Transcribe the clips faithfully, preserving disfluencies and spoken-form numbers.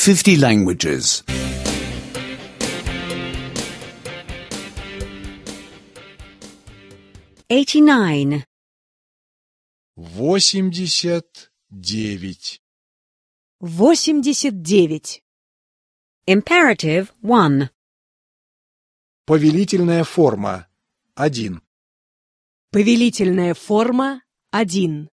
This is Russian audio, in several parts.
fifty languages. eighty-nine. восемьдесят девять. восемьдесят девять. Imperative one. Повелительная форма один. Повелительная форма один.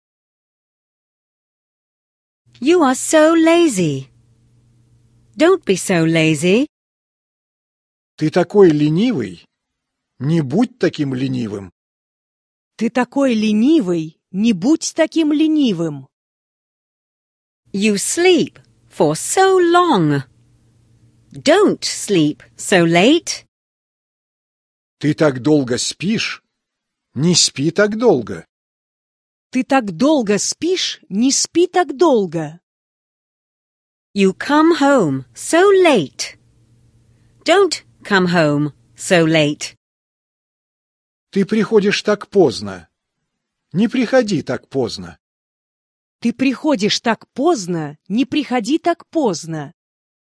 You are so lazy. Don't be so lazy. Ты такой ленивый. Не будь таким ленивым. Ты такой ленивый, не будь таким ленивым. You sleep for so long. Don't sleep so late. Ты так долго спишь. Не спи так долго. Ты так долго спишь, не спи так долго. You come home so late. Don't come home so late. Ты приходишь так поздно. Не приходи так поздно. Ты приходишь так поздно, не приходи так поздно.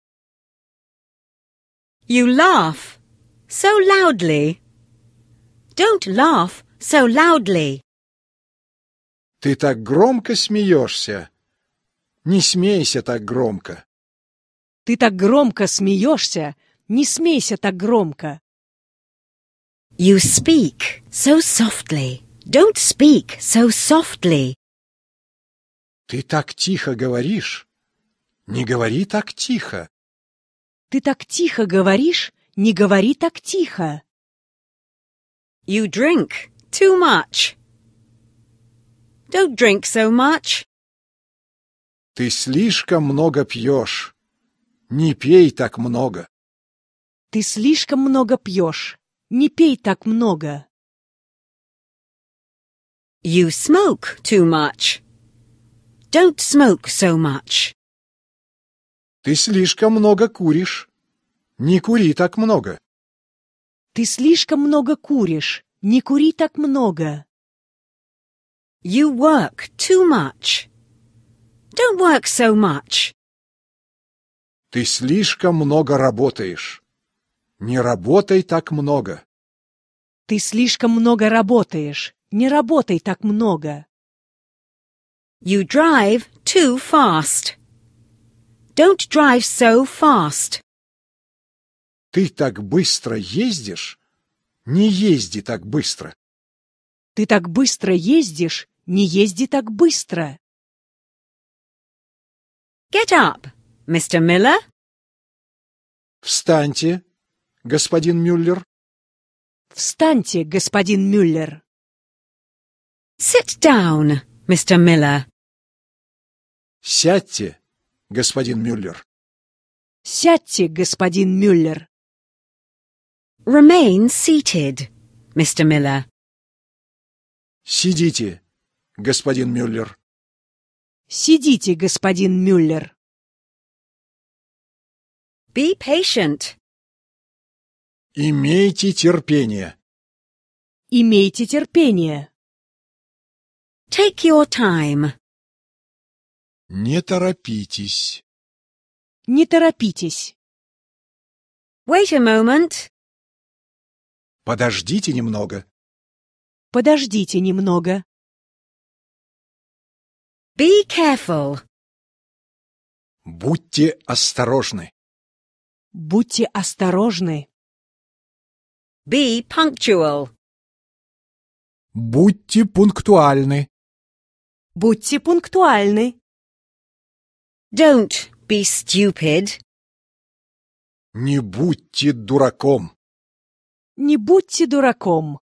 You laugh so loudly. Don't laugh so loudly. Ты так громко смеешься. Не смейся так громко. Ты так громко смеешься, не смейся так громко. You speak so softly. Don't speak so softly. Ты так тихо говоришь. Не говори так тихо. Ты так тихо говоришь, не говори так тихо. You drink too much. Don't drink so much. Ты слишком много пьешь. Не пей так много. Ты слишком много пьешь, не пей так много. You smoke too much. Don't smoke so much. Ты слишком много куришь. Не кури так много. Ты слишком много куришь, не кури так много. You work too much. Don't work so much. Ты слишком много работаешь. Не работай так много. Ты слишком много работаешь, не работай так много. You drive too fast. Don't drive so fast. Ты так быстро ездишь. Не езди так быстро. Ты так быстро ездишь, не езди так быстро. Get up, Mister Miller. Встаньте, господин Мюллер. Встаньте, господин Мюллер. Sit down, Mister Miller. Сядьте, господин Мюллер. Сядьте, господин Мюллер. Remain seated, Mister Miller. Сидите, господин Мюллер. Сидите, господин Мюллер. Be patient. Имейте терпение. Имейте терпение. Take your time. Не торопитесь. Не торопитесь. Wait a moment. Подождите немного. Подождите немного. Be careful. Будьте осторожны. Будьте осторожны. Be punctual. Будьте пунктуальны. Будьте пунктуальны. Don't be stupid. Не будьте дураком. Не будьте дураком.